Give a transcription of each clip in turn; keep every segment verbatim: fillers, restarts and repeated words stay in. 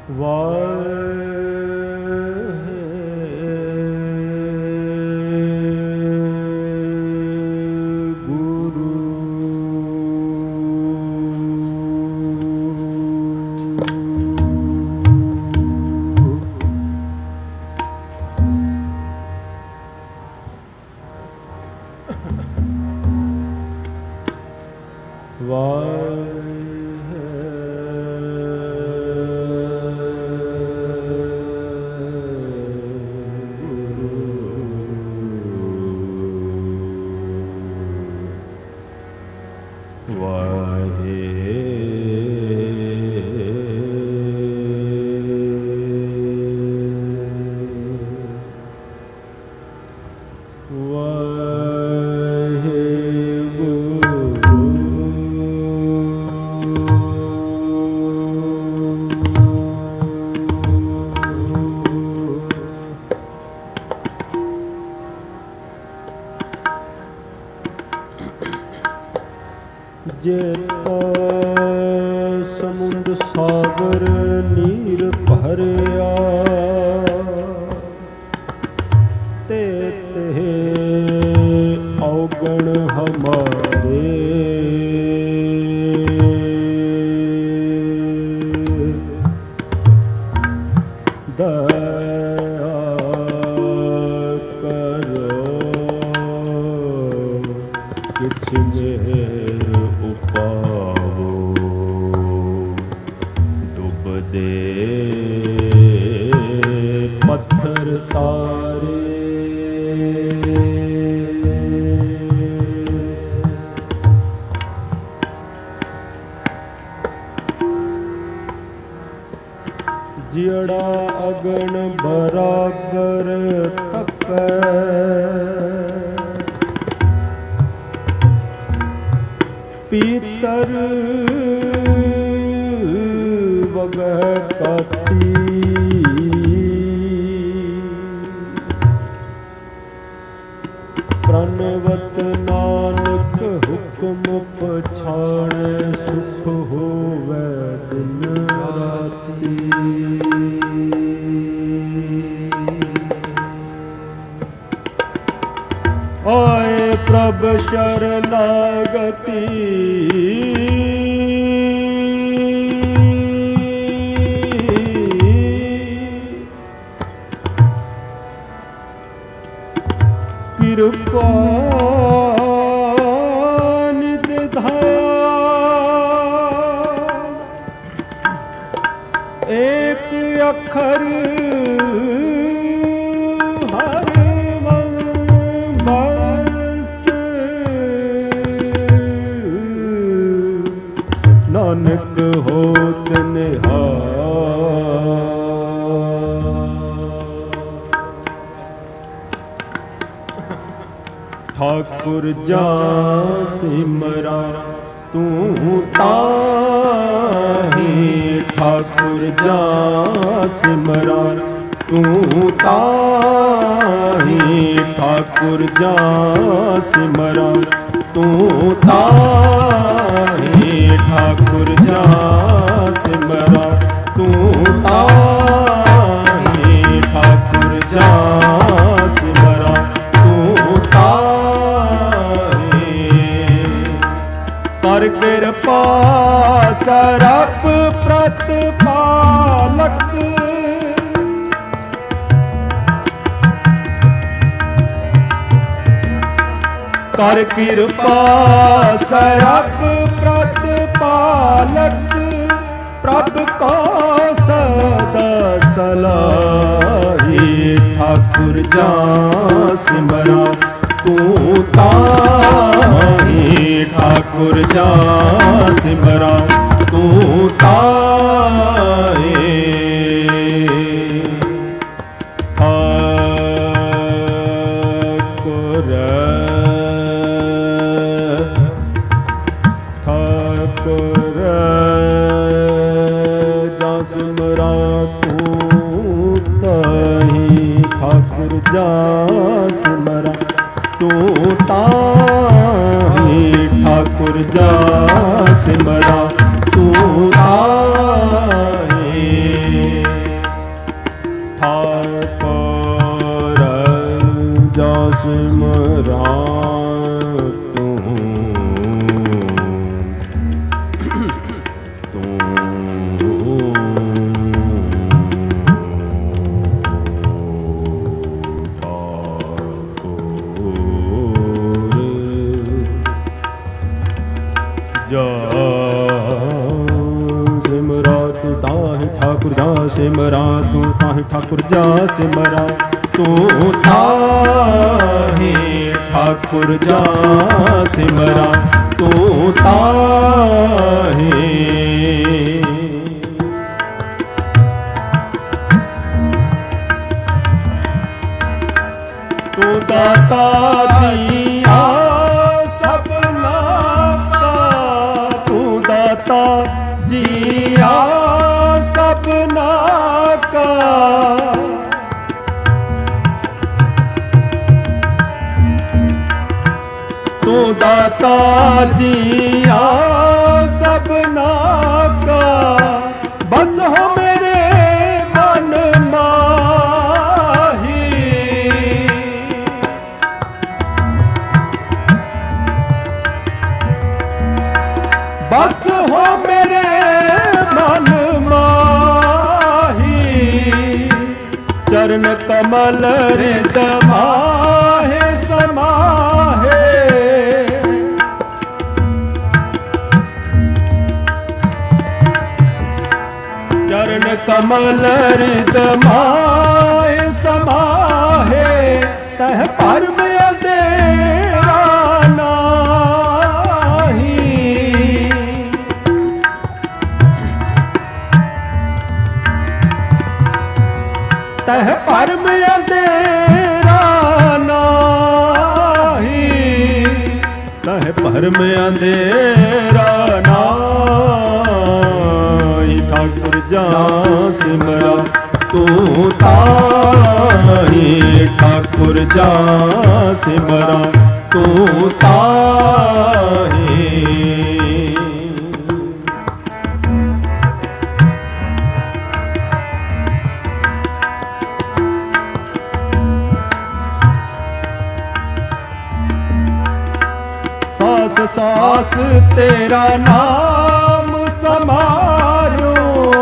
जेता समुंद सागर नीर भरिया ते ते औगण हमारे दया करो किछ मेहर उपावो डुब दे पत्थर तारे जियड़ा अगन बराबर तपै पीतर वगह काती प्रणवत नानक हुक्म पछाण सुख होवै दिन राती। आए प्रभ शरणागति कृपा निधान एक अखर नानक होत निहाल। ठाकुर जा सिमरा तू ताही ठाकुर जा सिमरा तू ताही ठाकुर जा सिमरा तू ताही ठाकुर जा सिमरा तू ताही ठाकुर जा सिमरा तू ताही कर कृपा सरप प्रतिपालक कर कृपा सरप प्रतिपालक प्रभ को सदा सलाही ठाकुर जा सिमरा तू ताही ठाकुर जा सिमरा तू ताही जा सिमरा तू ताही ठाकुर जा सिमरा तू ताही। ਸਿਮਰਾ ਤੂੰ ਤੂੰ ਜਾ ਸਿਮਰਾ ਤੂੰ ਤਾਹਿ ਠਾਕੁਰ ਜਾ ਸਿਮਰਾ ਤੂੰ ਤਾਹਿ ਠਾਕੁਰ ਜਾ ਸਿਮਰਾ ਤੂੰ ਤਾਹਿ ਠਾਕੁਰ ਜਾ ਸਿਮਰਾ ਤੂੰ ਤਾਹਿ ਤੂੰ ਦਾਤਾ ਦੀਆ ਸਭਨਾ ਕਾ ਤੂੰ ਦਾਤਾ ਜੀਆ ਸਭਨਾ ਕਾ ਤੂੰ ਦਾਤਾ ਜੀਆ ਸਭਨਾ ਕਾ ਬਸ ਹੋ ਮੇਰੇ ਮਨ ਮਾਹੀ ਬਸ ਹੋ ਮੇਰੇ ਮਨ ਮਾਹੀ ਚਰਨ ਕਮਲ ਰਿਦ ਮਾਹੇ ਸਮਾਹੇ ਚਰਨ ਕਮਲ ਰਿਦ ਮਾਹੇ ਸਮਾਹੇ ਤਹ ਭਰਮ ਅੰਧੇਰਾ ਨਾਹੀ ਤਹ ਭਰਮ ਅੰਧੇਰਾ ਨਾਹੀ ਤਹ ਭਰਮ ਅੰਧੇਰਾ ਨਾਹੀ ਠਾਕੁਰ ਜਾ ਸਿਮਰਾ ਤੂੰ ਤਾਹਿ ਠਾਕੁਰ ਜਾ ਸਿਮਰਾ ਤੂੰ ਤਾਹਿ ਸਾਸ ਸਾਸ ਤੇਰਾ ਨਾਮ ਸਮਾਰੋ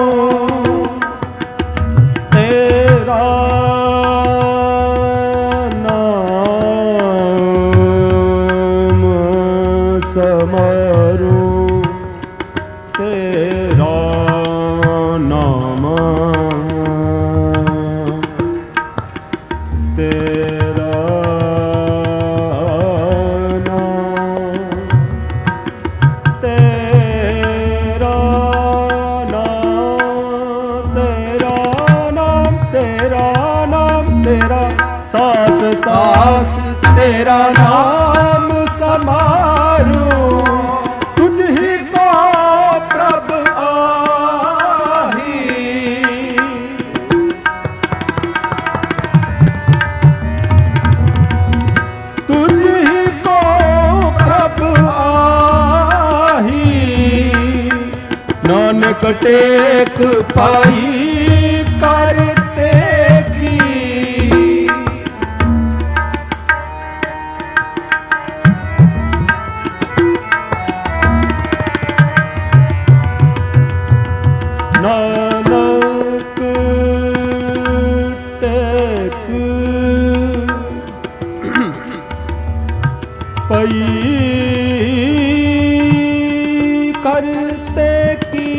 ਤੇਰਾ ਨਾਮ ਸਮਾਰੋ ਤੇਰਾ ਨਾਮ ਤੇਰਾ ਸਾਸ ਸਾਸ ਤੇਰਾ ਨਾਮ ਸਮਾਰੂ ਤੁਝ ਹੀ ਕੋ ਪ੍ਰਭ ਆਹੀ ਤੁਝ ਹੀ ਕੋ ਪ੍ਰਭ ਆਹੀ ਨਾਨਕ ਟੇਕ ਪਾਈ ਕਰਤੇ ਕੀ ਨਾਨਕ ਟੇਕ ਪਈ ਕਰਤੇ ਕੀ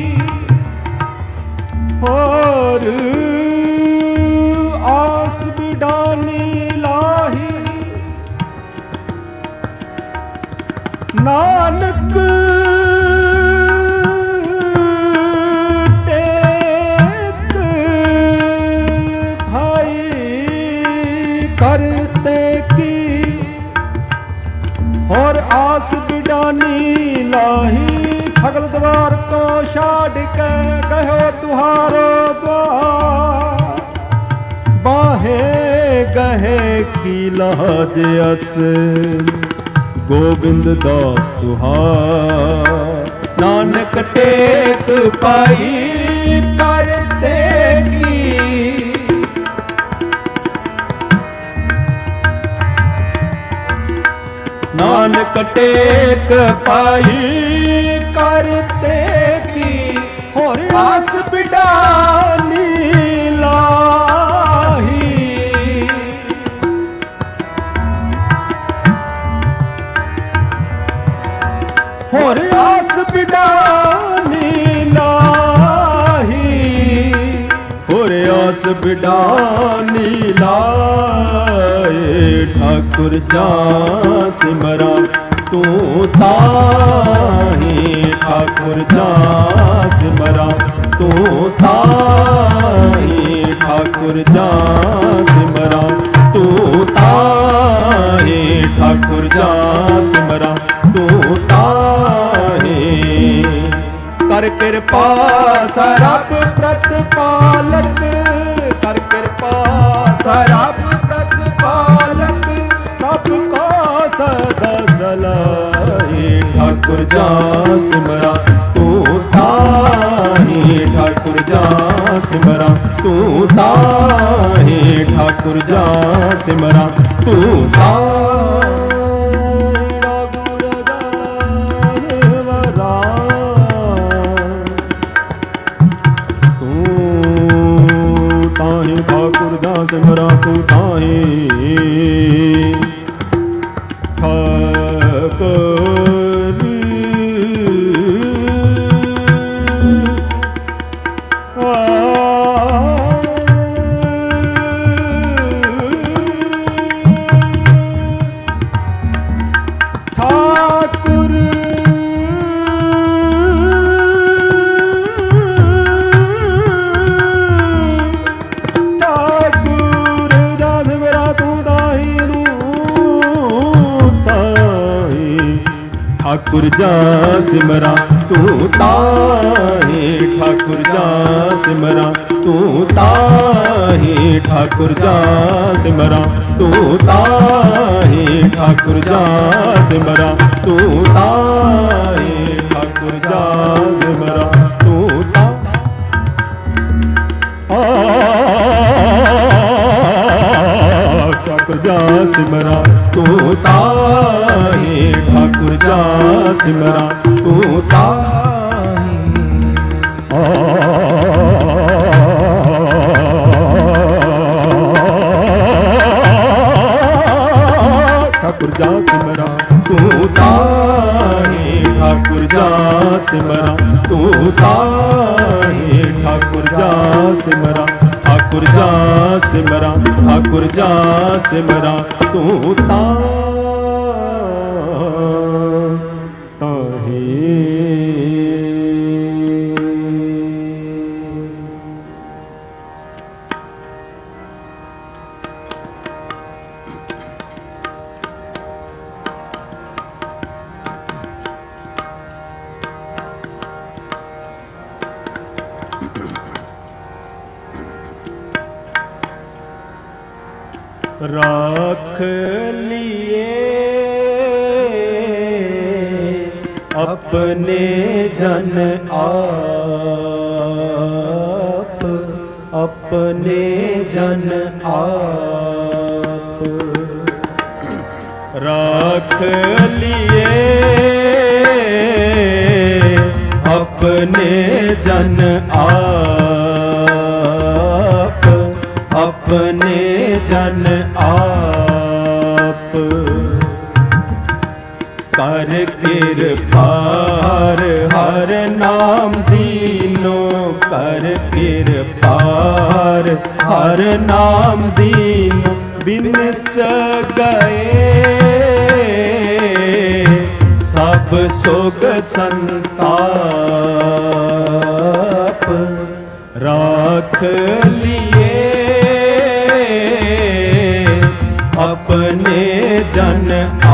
ਹੋਰ ਆਸ ਬਿਡਾਨੀ ਲਾਹੀ ਨਾਨਕ करते की और आस बिडानी लाही सगल द्वार को छाड़ के कहो तुहारो द्वार बाहे गहे की लाज अस गोविंद दास तुहार नानक टेक पाई करते की नानक टेक पाई करते की होर आस बिडानी लाही। होर आस बिडानी लाही, होर आस बिडानी लाए। ठाकुर जा सिमरा तू ताही, ठाकुर जा सिमरा तू ताही, ठाकुर जा सिमरा तू ताही, ठाकुर जा सिमरा तू ताही। कर कृपा सरब प्रतिपालक, कर कृपा सरब प्रतिपालक, प्रभ को सदा सलाहे। ठाकुर जा सिमरा तू ताही, ठाकुर जा सिमरा तू ताही, ठाकुर जा सिमरा तू ताही। ठाकुर जा सिमरा तू ताही, ठाकुर ठाकुर ठाकुर जा सिमरा तू ताही, ठाकुर जा सिमरा तू ताही, ठाकुर जा सिमरा तू ताही, ठाकुर जा सिमरा तू ताही, ठाकुर जा सिमरा तू ताही। ठाकुर जा सिमरा तू ताही, ठाकुर जा सिमरा तू ताही। ठाकुर जा सिमरा तू ताही, ठाकुर जा सिमरा तू ताही, ठाकुर जा सिमरा, ठाकुर जा सिमरा, ठाकुर जा सिमरा तू ताही। राख लिए अपने जन आप, अपने जन आप। राख लिए अपने जन आप, अपने जन आप। कर कृपार हर नाम दीनो, कर कृपार हर नाम दीनो। बिनस गए सब सोग संताप। राख लिए अपने जन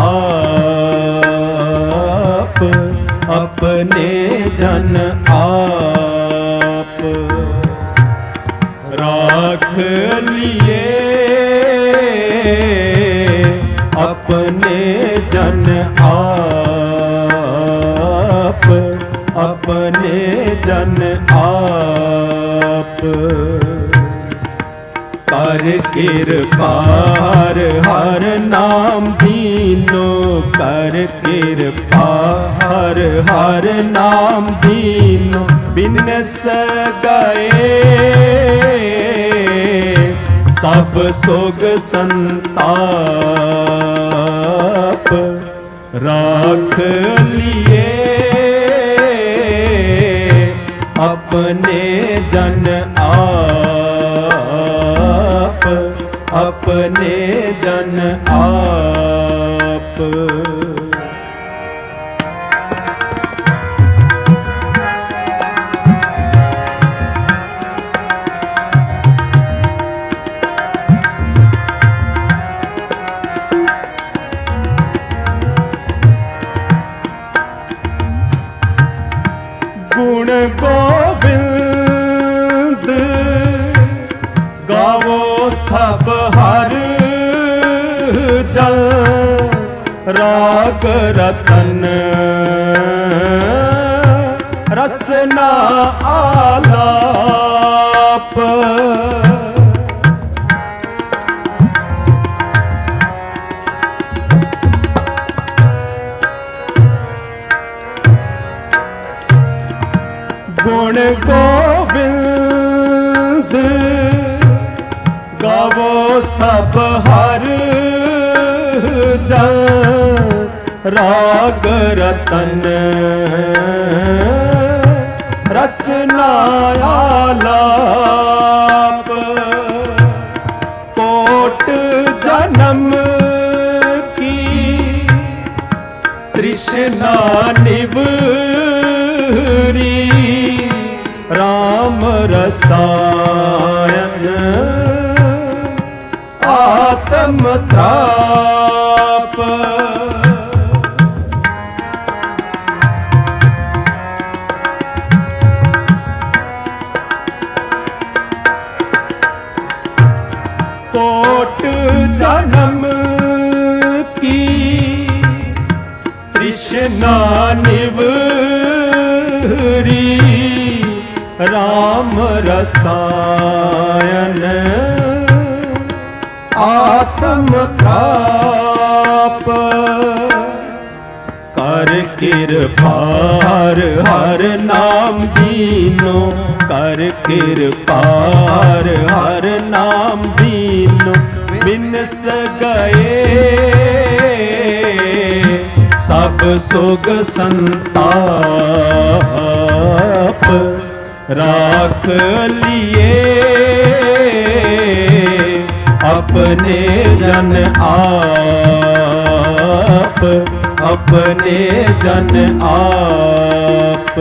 आप, अपने जन आप। राख लिए अपने जन आप, अपने जन आप। कर कृपा हर हर नाम दीनो, कर कृपा हर हर नाम दीनो। बिनस गए सब सोग संताप, राख लिए अपने जन आप, अपने जन आप। गुण गोविंद गावो सब हर जल, राग रतन रसना आलाप। गुण गोविंद गावो सब हर जल, राग रतन रसना आलाप। कोट जन्म की तृष्णा निवरी, राम रसायन आत्म त्राप। कोट जन्म की तृष्णा निवरी, राम रसायन आत्म त्राप। कर कृपा हर हर नाम दीनो, कर कृपा हर हर नाम दीनो। बिनस गए सब सोग संताप, राख लिए अपने जन आप, अपने जन आप।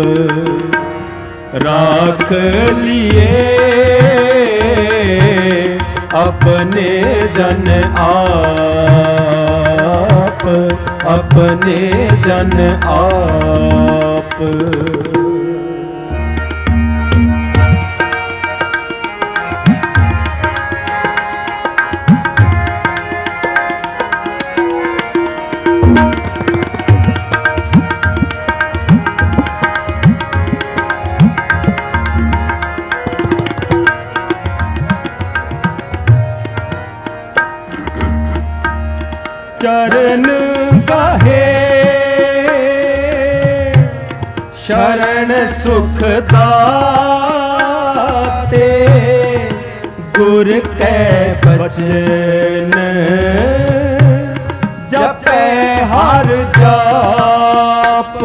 राख लिए अपने जन आप, अपने जन आप। चरण गाहे शरण सुख दाते, गुर कै बचन जपै हर जाप।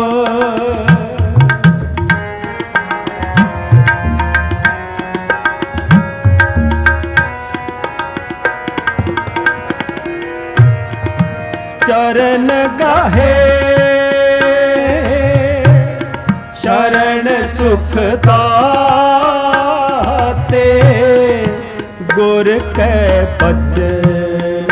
चरण गाहे शरण सुख दाते, गुर कै बचन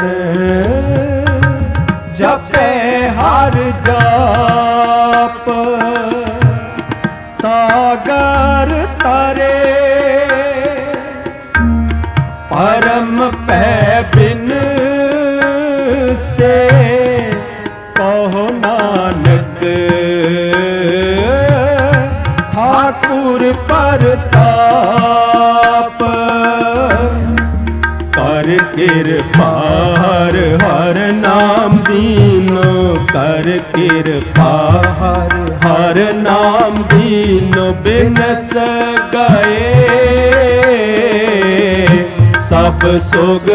जपै हर जाप। सागर तारे परम पै बिन से, कहो नानक ठाकुर परताप। किरपा हर हर नाम दीनो कर किरपा हर हर नाम दीनो बिनस गए सब सुख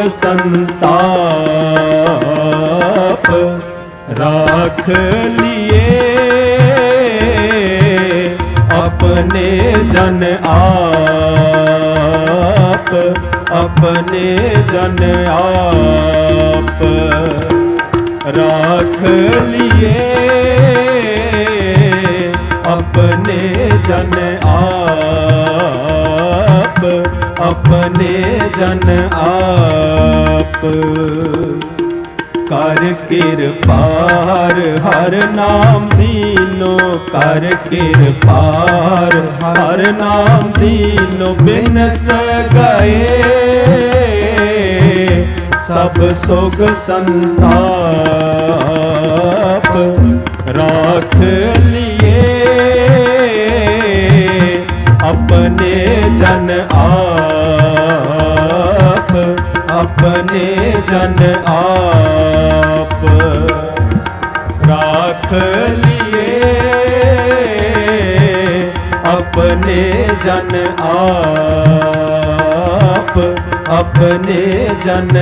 संताप राख लिए अपने जन आप अपने जन आप राख लिए अपने जन आप अपने जन आप कर किरपा हर हर नाम दीनो कर किरपा हर हर नाम दीनो बिनस गए सब सुख संताप राख लिए अपने जन आप अपने जन आप राख लिए अपने जन आप अपने जन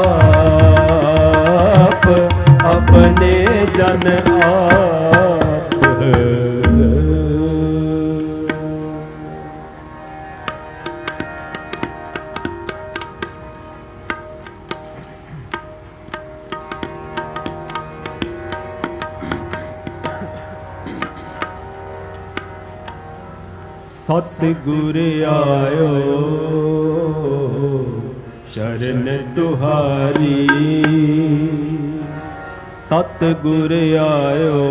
आप अपने जन आप। सतगुर आयो शरण तुहारी सतगुर आयो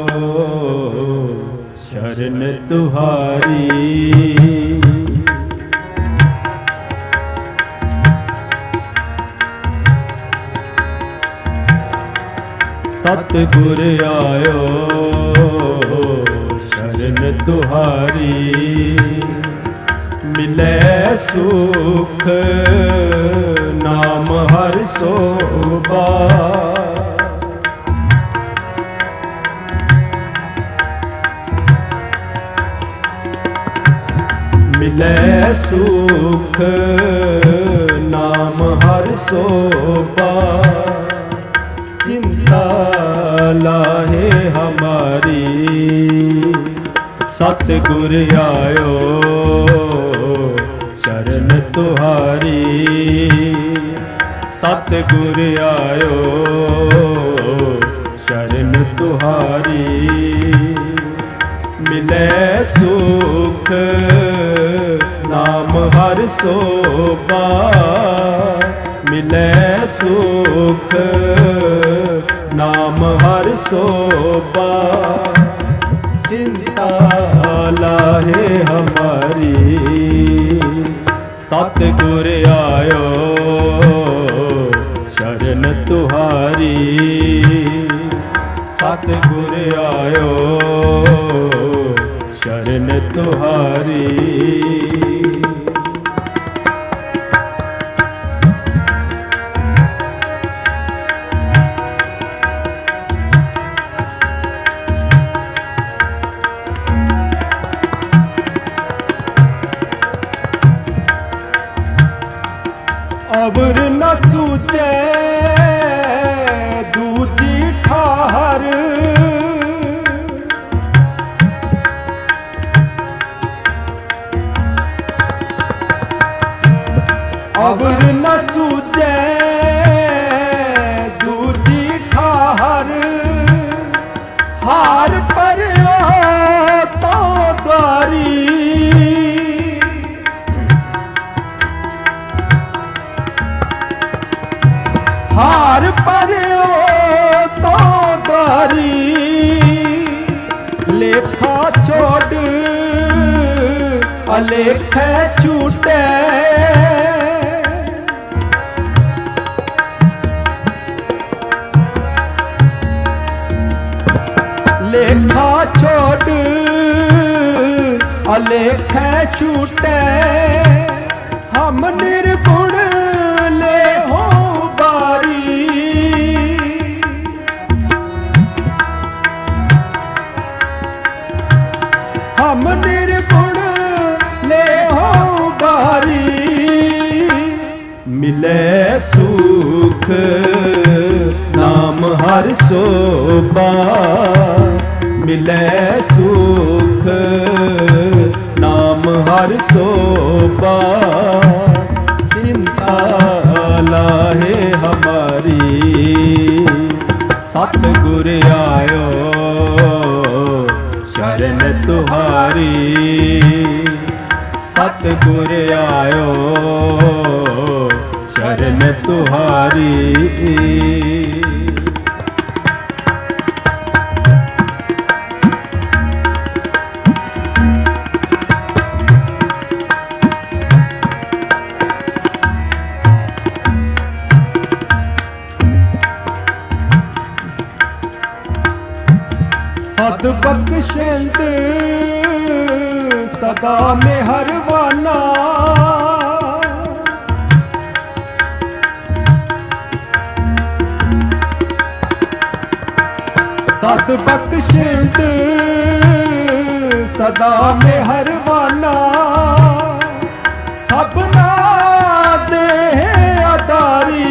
शरण तुहारी सतगुर आयो शरण तुहारी मिले सुख नाम हर सोबा मिले सुख नाम हर सोबा चिंता लाहे हमारी सतगुर आयो शरण तुहारी सतगुर आयो शरण तुहारी मिले सुख नाम हर सोबा मिले सुख नाम हर सोबा चिंता लाहे हमारी सतगुर आयो शरण तुहारी सतगुर आयो शरण तुहारी अबर न सूझे दूजी ठाहर अबर न सूझे दूजी ठाहर हार पर तो द्वारी हार पर तो द्वारी लेखा छोड़ अलेख छूटे लेखा छोड़ अलेख छूटे हम निर्गुण ले हो मिले सुख नाम हर सोबा, मिले सुख नाम हर सोबा, चिंता लाहे हमारी सतगुर आयो शरण तुहारी, सतगुर आयो शरण तुहारी। सद बख्शिंद सदा मेहरबाना, सद बख्शिंद सदा मेहरबाना, सबना दे आधारी,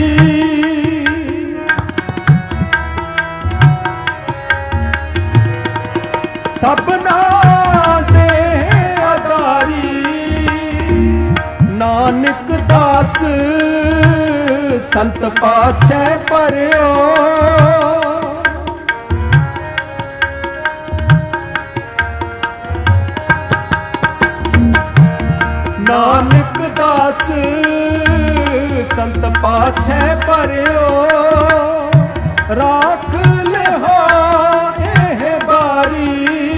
सबना दे आधारी, नानक दास संत पाछे परयो, नानक दास संत पाछे परयो, राख ले हो एह बारी,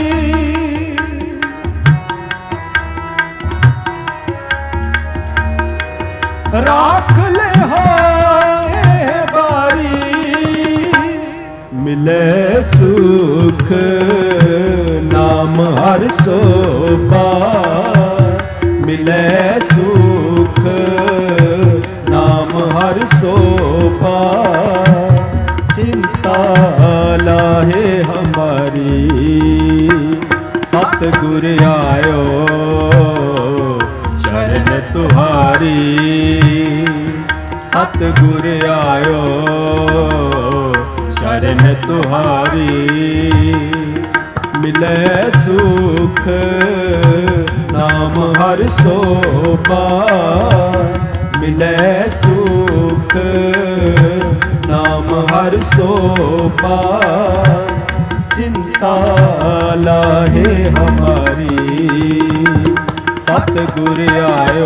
राख ले हो एह बारी, मिले सुख नाम हर सोबा, मिले सुख नाम हर सोबा, चिंता लाहे हमारी सतगुर आयो शरण तुहारी, सतगुर आयो शरण तुहारी, मिले सुख नाम हर सोबा, मिले सुख नाम हर सोबा, चिंता लाहे हमारी सतगुर आयो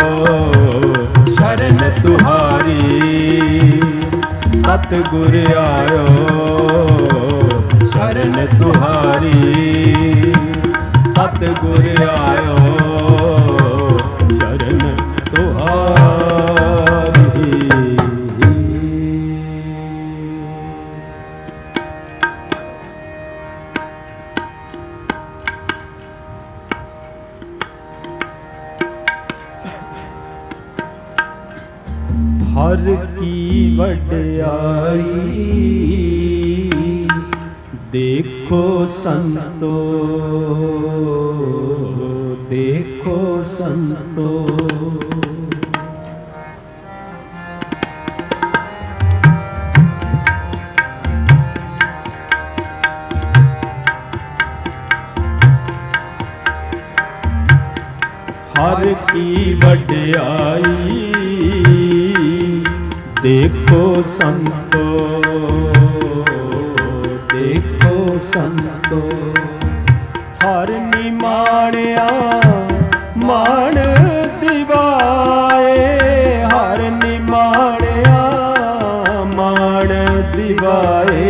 शरण तुहारी, सतगुर आयो शरण तुहारी, सतगुर आयो शरण तुहारी। हर की वड्याई देखो संतो, देखो संतो, हर की वड्याई देखो संतो, देखो संतो, हर निमाणिया मान दिवाए, हर निमाणिया मान दिवाए,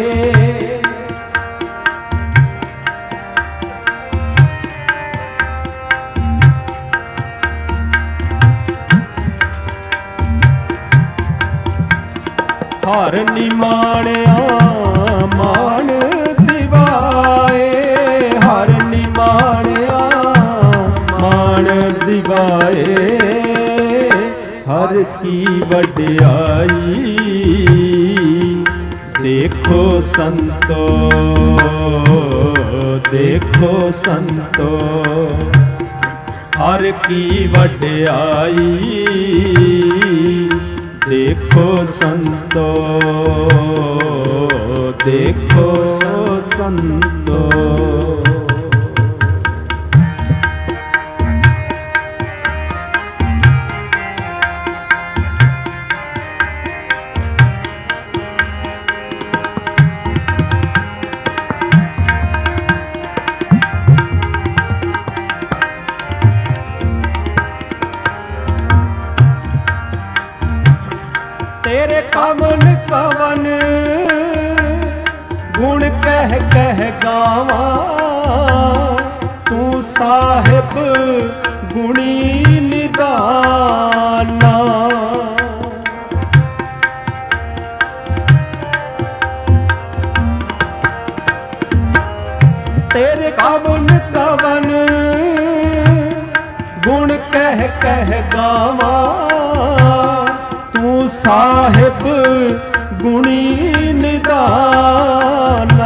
हर निमाणिया मान दिवाए, हर निमाणिया मान दिवाए, हर की वड्याई देखो संतो, देखो संतो, हर की वड्याई देखो संतो, देखो संतो। तेरे कवन कवन गुण कह कह गावा, तू साहिब गुणी निदाना। तेरे कवन कवन गुण कह कह गावा, साहिब गुणी निदाना।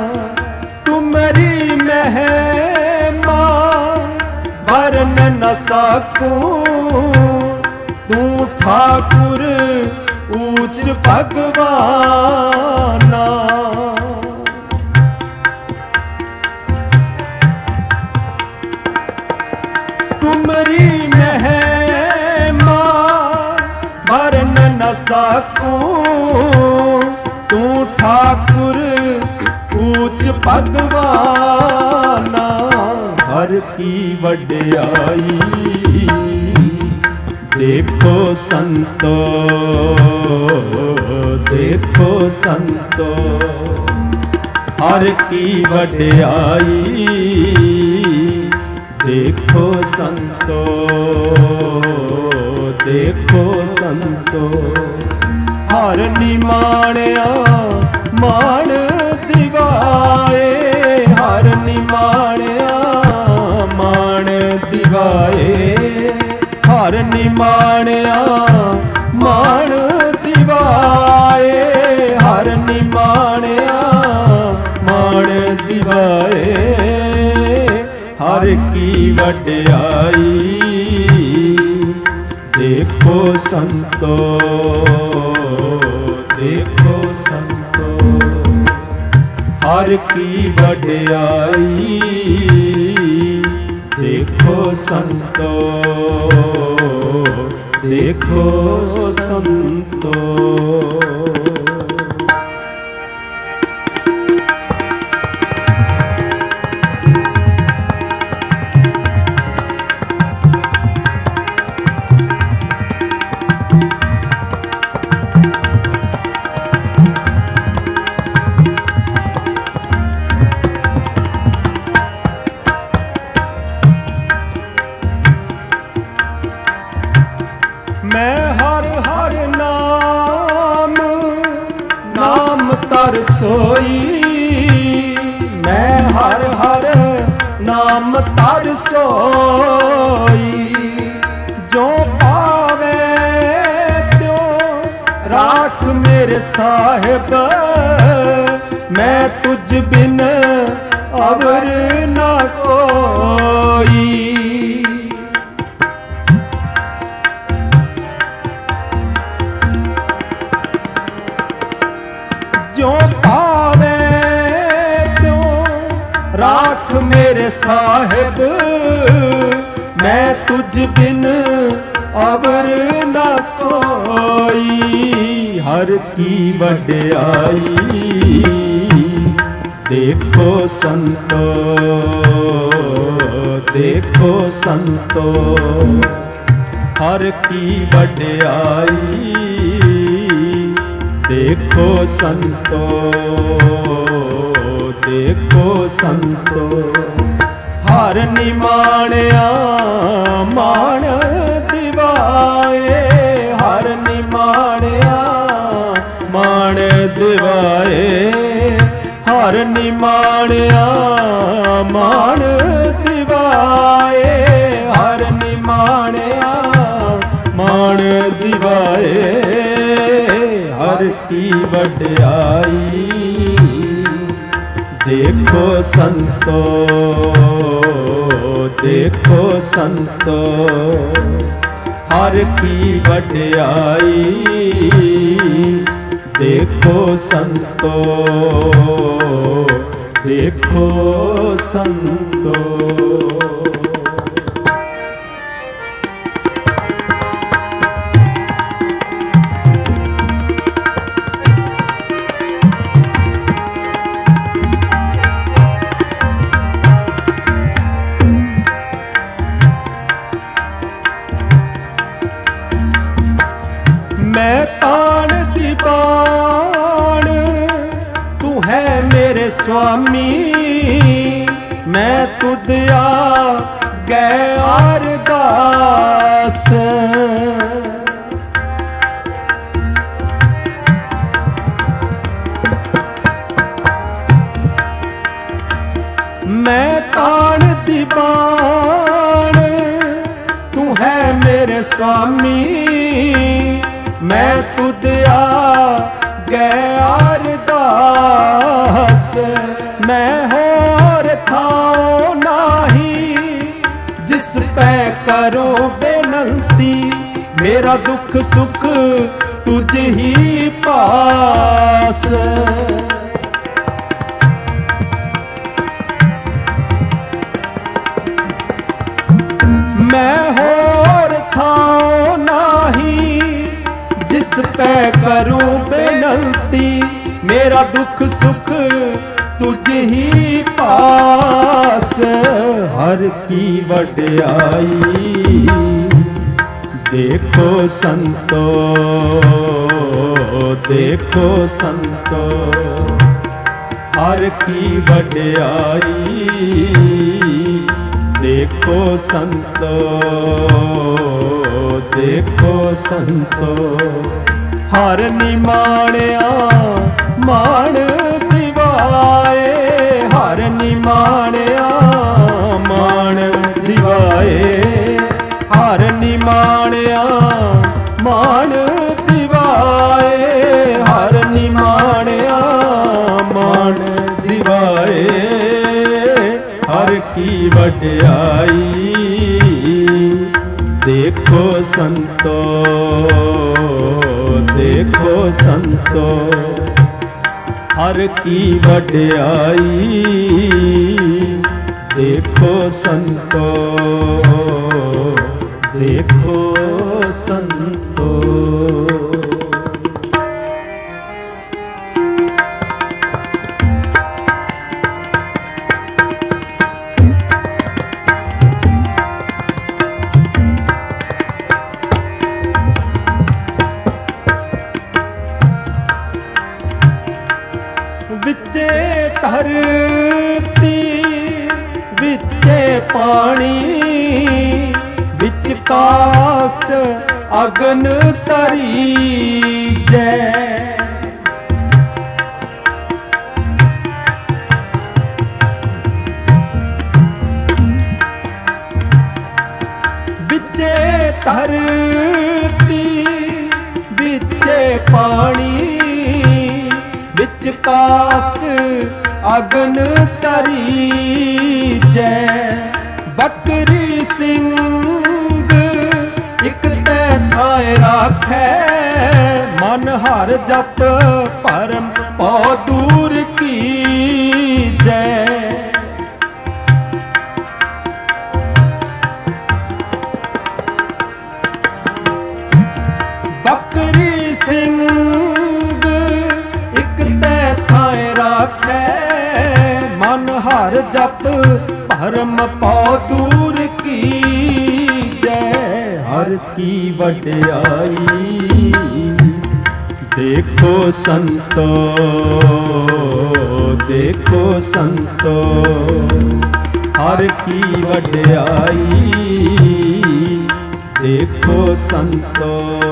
तुमरी महिमा वरन न सकूं, तू ठाकुर ऊंच भगवाना। तुमरी महिमा वरन न सकूं, तू ठाकुर ऊंच भगवाना। हर की वड्याई देखो संतो, देखो संतो। हर की वड्याई देखो संतो, देखो संतो। हर निमाणिया मान दिवाए, हर निमाणिया मान दिवाए। हर निमाणिया मान दिवाए, हर निमाणिया मान दिवाए। हर की वड्याई देखो संतो, देखो संतो। हर की वड्याई देखो संतो, देखो संतो। मैं हर हर नाम नाम तर सोई, मैं हर हर नाम तर सोई। जो पावे त्यों राख मेरे साहिब, मैं तुझ बिन अवर न कोई। जो पावे त्यों राख मेरे साहिब, मैं तुझ बिन अवर न कोई। हर की वड्याई देखो संतो, देखो संतो। हर की वड्याई देखो संतो, देखो संतो। हर निमाणिया मान दिवाए, हर निमाणिया मान दिवाए। हर निमाणिया मान दिवाए, हर निमाणिया मान दिवाए। हर की वड्याई देखो संतो, देखो संतो। हर की वड्याई देखो संतो, देखो संतो। मैं तान दी बाण तू है मेरे स्वामी, मैं तुद आ गै अरदास। मैं तान दी बाण तू है मेरे स्वामी, मैं तुद आ गै अरदास। मैं होर थाओ नाही जिस पै करो बेनंती, मेरा दुख सुख तुझ ही पास। मैं होर थाओ नाही जिस पै करूं बेनंती, मेरा दुख सुख तुझ ही पास। हर की वड्याई देखो संतो, देखो संतो। हर की वड्याई देखो संतो, देखो संतो। हर निमाणिया मान दिवाए, हर निमाणिया मान दिवाए, हर निमाणिया मान दिवाए, हर निमाणिया मान दिवाए। हर की वड्याई देखो संतो, देखो संतो। हर की वड्याई देखो संतो, देखो संतो। विचे धरती विचे पानी, विच काष्ठ अगन तरीजै। विचे धरती विचे पानी, विच काष्ठ अगन तरीजै। बकरी सिंह इक तै थाए राखै, मन हर जप परम पौ दूर कीजै। बकरी सिंह मन हर जप परम पौ दूर कीजै। हर की वड्याई देखो संतो, देखो संतो। हर की वड्याई देखो संतो,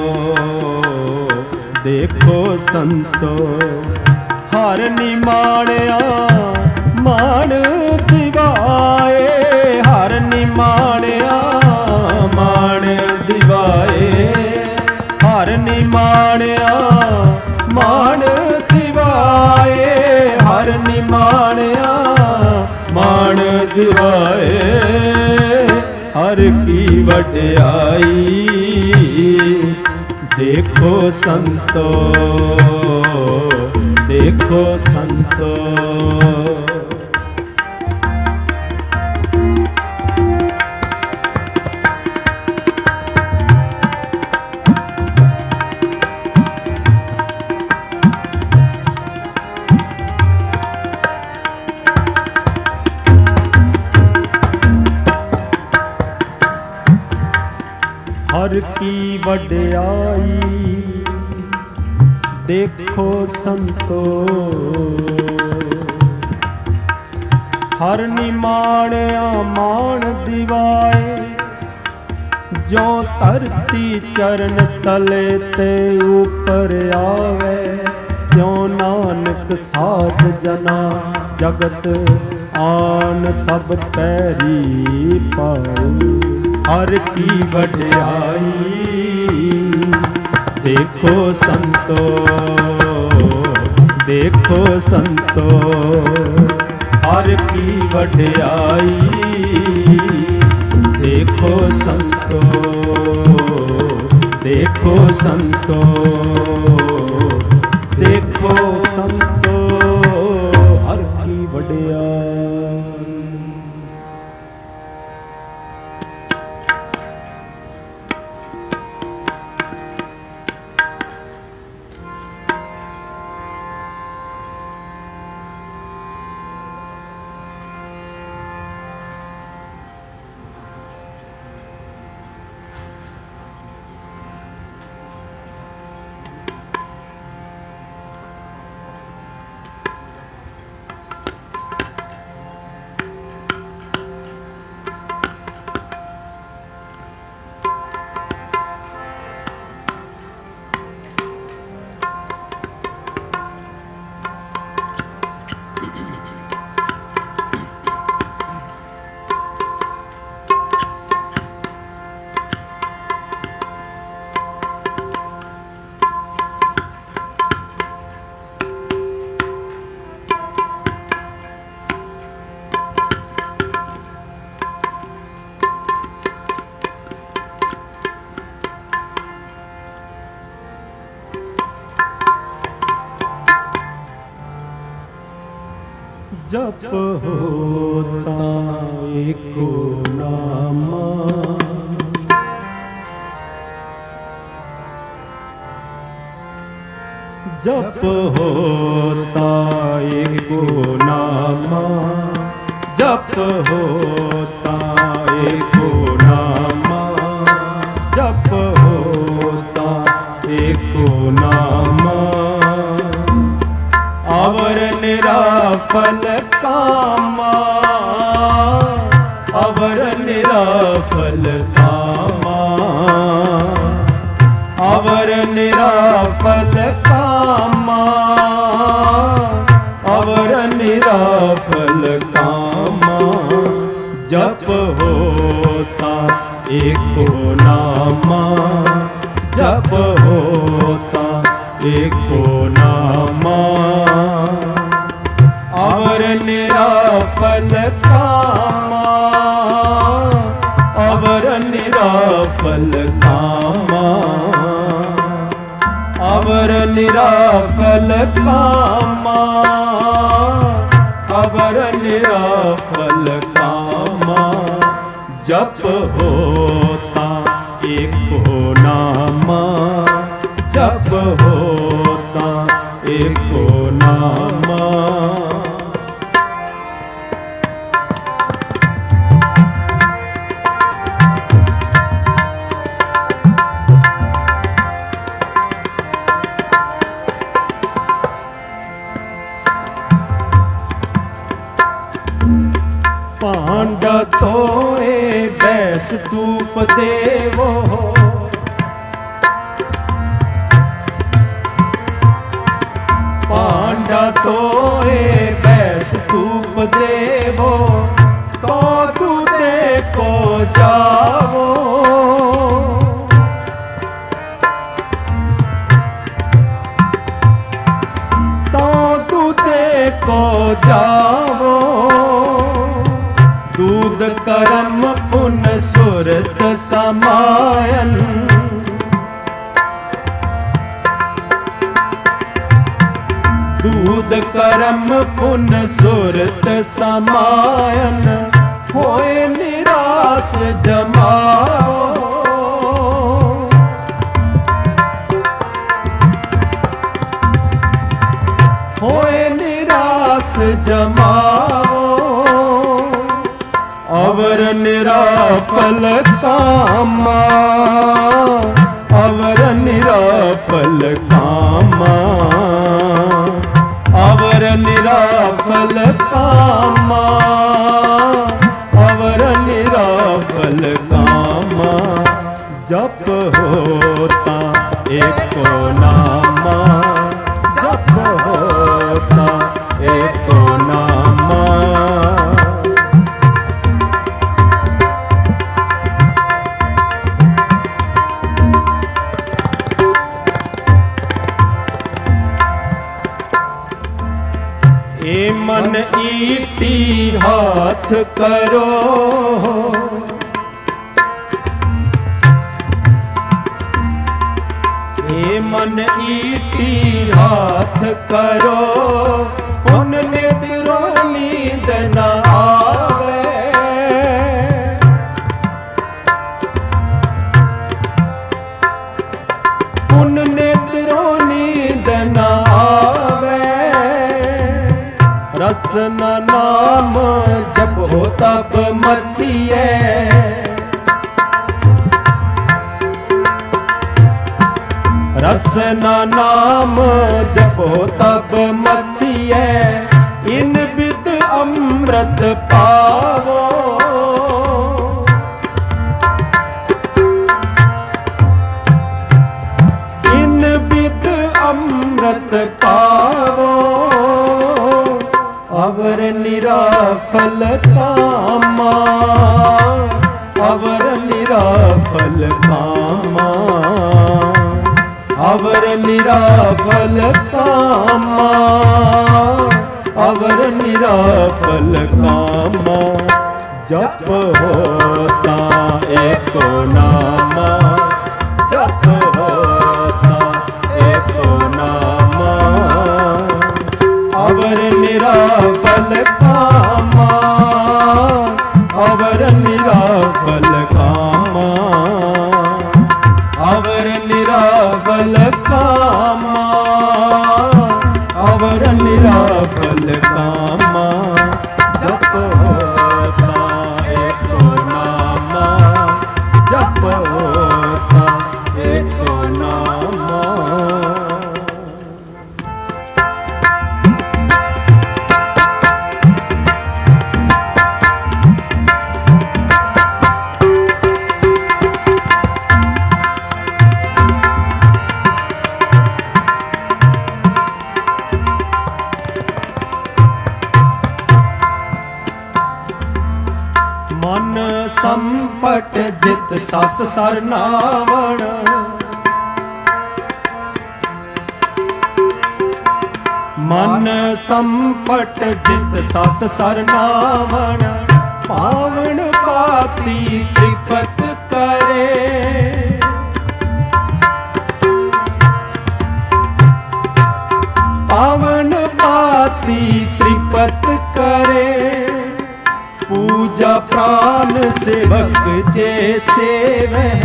देखो संतो। हर निमाणिया मान दिवाए, हर निमाणिया मान दिवाए, हर निमाणिया मान दिवाए, हर निमाणिया मान दिवाए। हर की वड्याई देखो संतो, देखो संतो। हर की वड्याई देखो संतो, हर निमान आमान दिवाए, जो धरती चरण तले ते ऊपर आवे, त्यों नानक साध जना जगत आन सब पैरी पाऊ। हर की वड्याई देखो संतो, देखो संतो। हर की वड्याई देखो संतो, देखो संतो, देखो संतो। हर की वड्याई। जप होता एको नामा, जप होता एको नामा, जप होता एको नामा, जप होता एको नामा। अवर निराफल कामा, अवर निराफल कामा, अवर निराफल कामा, अवर निराफल कामा। जप होता एको नामा, जप होता एको नामा। अवर निराफल कामा, अवर निराफल कामा, अवर निराफल कामा, अवर निराफल कामा। जप होता एको नामा, जप होता एको नामा। पांडा तोए बैस तूप देवो, पांडा तोए बैस तूप देवो, तो तू देखो जावो। तो तू देखो जावो। दूध करम पुन सुरत समायन, शब्द करम पुन सुरत समायन होए निरास जमाओ। होए निरास जमाओ अवर निराफल कामा। अवर निराफल कामा। अवर निराफल कामा। अवर निराफल कामा। जप होता एको नामा। जप होता एको नामा। ए मन ईटी हाथ करो। ए मन ईटी हाथ करो पुन नेत्रों नींद न आवे। पुन नेत्रों नींद न आवे। रसन नाम जपो तब मतिए। रसन नाम जपो तब मतिए। इन बिद अमृत पावो। इन बिद अमृत पावो अवर निराफल कामा। अवर निराफल कामा। अवर निराफल कामा। अवर निराफल कामा। जप होता एको नामा। जप होता एको नामा। अवर निराफल कामा। अवर निराफल कामा। अवर निराफल कामा। अवर निराफल कामा। जप होता एको नामा। जप होता एको नामा। मन संपट जित सस सरनावण। मन संपट जित सस सरनावण। पावन पाती त्रिपत करे। पावन पाती त्रिपत करे। पूजा प्राण सेवक जैसे वह।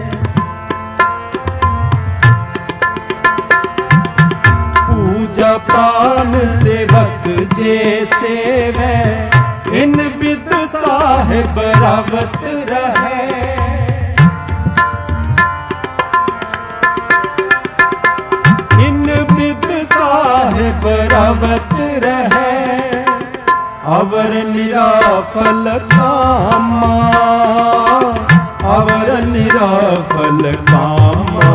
पूजा प्राण सेवक जैसे वह। इन बिद साहिब रावत रहे। इन बिद साहिब रावत रहे। अवर निराफल कामा। अवर निराफल कामा।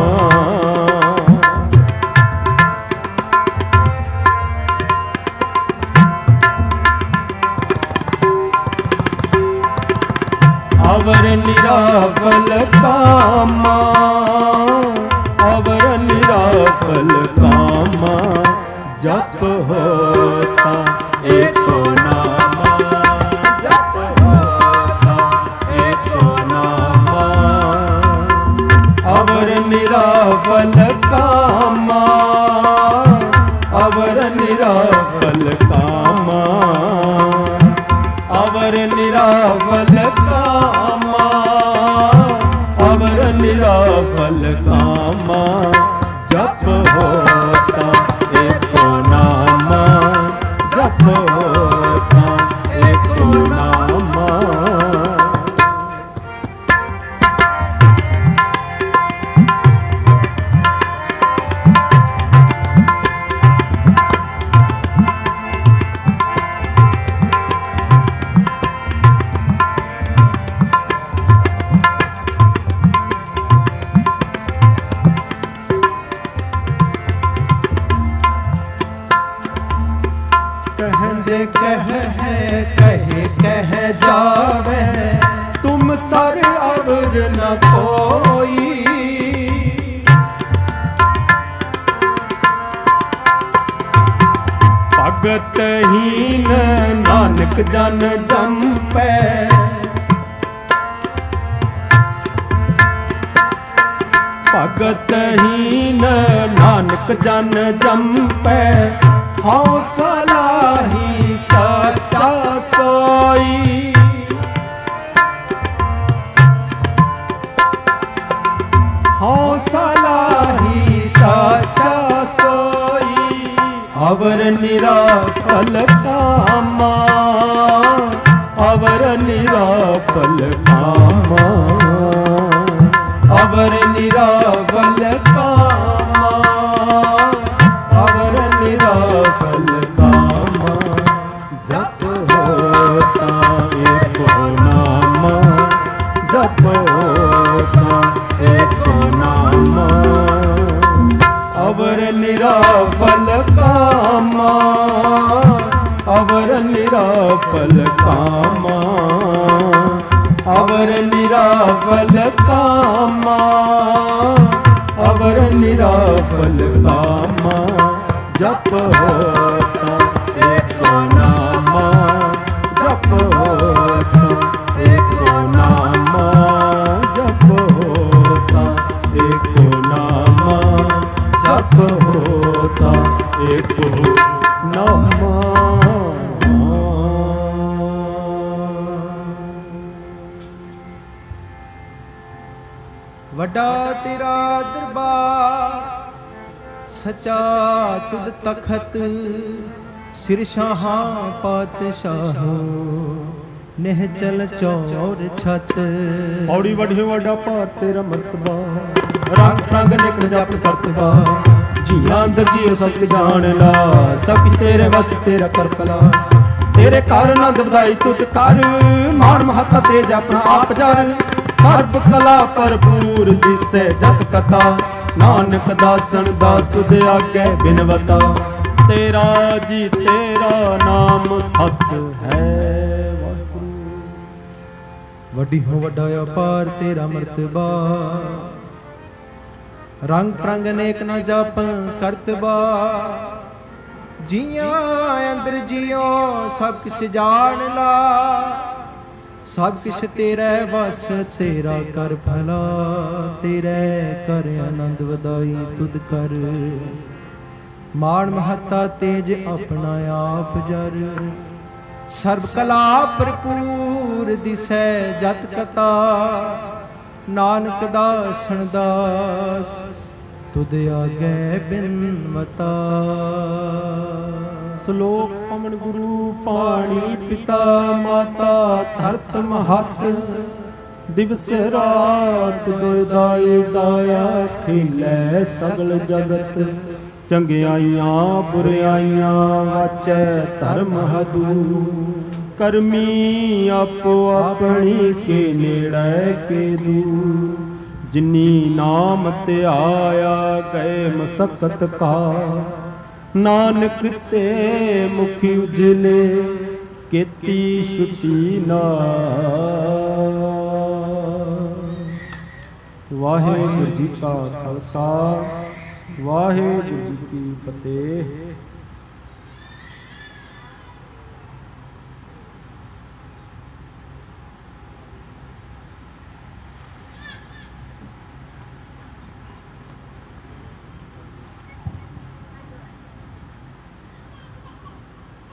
अवर निराफल कामा। अवर निराफल कामा। जप होता एको नामा। जप होता एको नामा। अवर निराफल कामा। अवर निराफल नाम जप होता एको नाम जप होता एको नाम। कहंदे कह है कहे कह जावे तुम सर अवर न कोई। भगत हीन नानक जन जंपै भगत हीन नानक जन जंपै हौसला ही सच्चा सोई। हौसला ही सच्चा सोई अवर निराफल कामा अवर निराफल कामा अवर निराफल कामा अवर निराफल कामा। जप होता एको नाम जप होता एको नाम अवर निराफल कामा अवर निराफल कामा अवर निराफल कामा अवर निराफल कामा। जप होता एको नाम जप होता एको नाम जप होता एको नाम जप होता एको नाम। वड्डा तेरा दरबार सचा तुद तखत सिर शाहां पातशाह निहचल चौर छत। औड़ी वड्ढे वड्डा भार तेरा मरतबा रंग रंग निकल जप करतबा जिया अंदर जियो सब जान ला सब तेरे बस तेरा कर कला। तेरे कर नंद बधाई तुद कर मान महता तेज अपना आप जर सर्ब कला भरपूर दिसै जत कथा नानक दासन दा तुद आगे बिनवता। तेरा जी तेरा नाम सस है वड्डी हो वड्डा अपार तेरा मर्तबा रंग प्रंग नेक न जप करतबा। जिया अंदर जियो सब किछ जान ला सब किछ तेरा बस तेरा कर भला। तेरे कर आनंद वदाई तुद कर मान महता तेज अपना आप जर। सर्व कला भरपूर दिसै जत कथा नानक दासन दास तुद आगे बिनवता। श्लोक पवन गुरु पाणी पिता माता धरत महत दिवस रात दुर्दाई दाया खिलै सगल जगत। चंगियाइयां बुराइयां वाचै धर्म हदू करमी आपो अपनी के नेड़ै के दू। जिनी नाम ते आया गए मसकत का नानक ते मुखी उजले केती छुटी ना। वाहिगुरु जी का खालसा वाहिगुरु जी की फतेह।